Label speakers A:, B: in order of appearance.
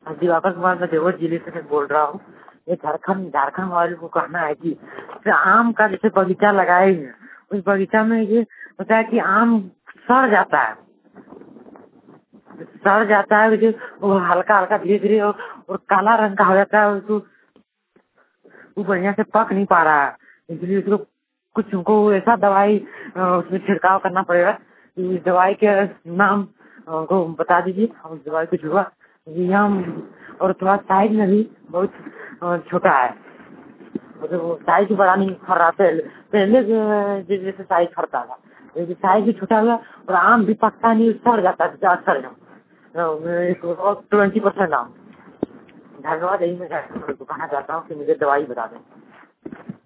A: दिवाकर कुमार मैं देवघर जिले से बोल रहा हूँ। ये झारखंड वाले को कहना है कि आम का जैसे बगीचा लगाए हैं, उस बगीचा में ये होता है कि आम सड़ जाता है वो हल्का हल्का धीरे धीरे और काला रंग का हो जाता है। उसको वो बढ़िया से पक नहीं पा रहा है, इसलिए उसको कुछ उनको ऐसा दवाई उसमें छिड़काव करना पड़ेगा। इस दवाई के नाम को बता दीजिए। उस दवाई कुछ हुआ और थोड़ा साइज में भी बहुत छोटा है, मतलब वो साइज बड़ा नहीं फर रहा। पहले जैसे साइज फरता था, लेकिन साइज भी छोटा हुआ और आम भी पकता नहीं, सड़ जाता है 20% आम। धन्यवाद। यही मैं कहना चाहता हूँ कि मुझे दवाई बता दें।